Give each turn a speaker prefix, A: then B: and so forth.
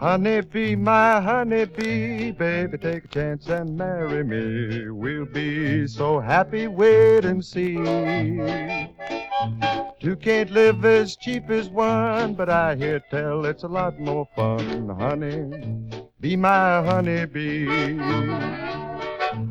A: Honey, be my honeybee, baby, take a chance and marry me. We'll be so happy, wait and see. Two can't live as cheap as one, but I hear tell it's a lot more fun. Honey, be my honeybee.